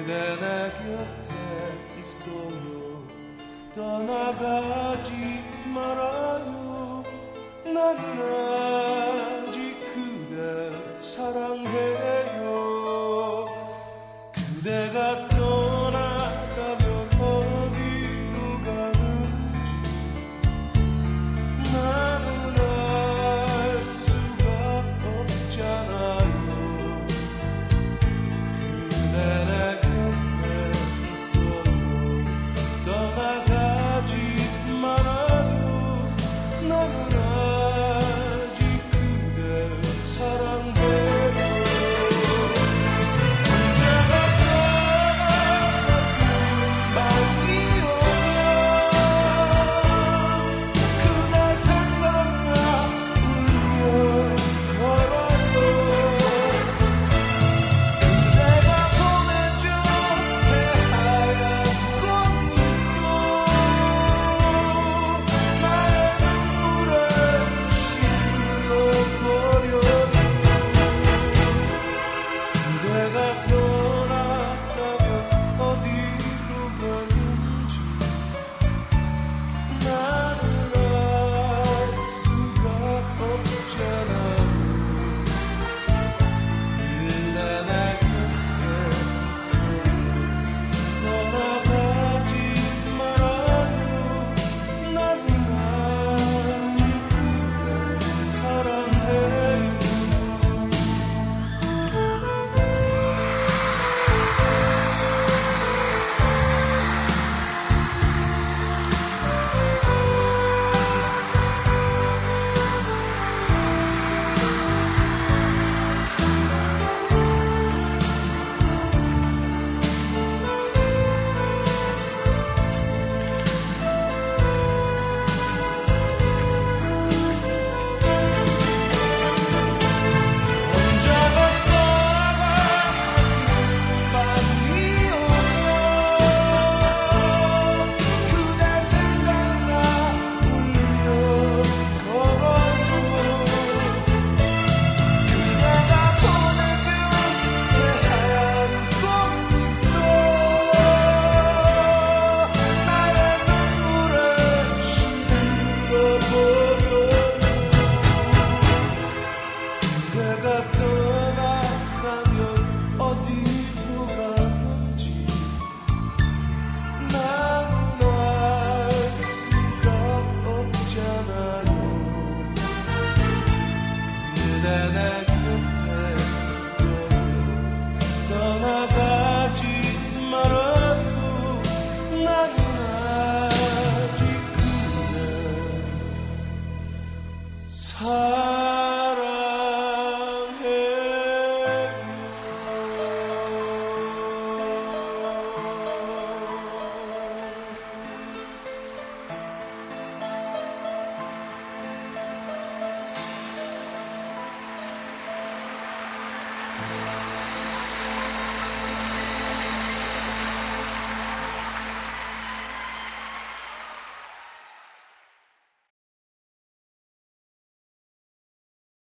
내 곁에 있어요. 떠나가지 말아요. 나는 아직 그댈 사랑해요. 그대가 떠나가면 어디로 가는지 나는 알 수가 없잖아요. 그대 내 곁에 있어요. 떠나가지 말아요. 나는 아직 그댈 사랑해요. 언제가 떠나가던 밤이 오면 그대 생각나 울며 걸어요. 그대가 보내준 새하얀 꽃잎도 나의 눈물에 시들어버려요. 그대가 떠나가면 어디로 가는지 나는 알 수가 없잖아요. 그대 내 곁에 있어요. 떠나가지 말아요. 나는 아직 그댈 사랑해요. 혼자가 떠나가던 밤이 오면 그대 생각나 울며 걸어요. 그대가 보내준 새하얀 꽃잎도 나의 눈물에 시들어버려요. 그대가 떠나가면 어디로 가는지 나는 알 수가 없잖아요. 그대 내 곁에 있어요. 떠나가지 말아요. 나는 아직 그댈 사랑해요.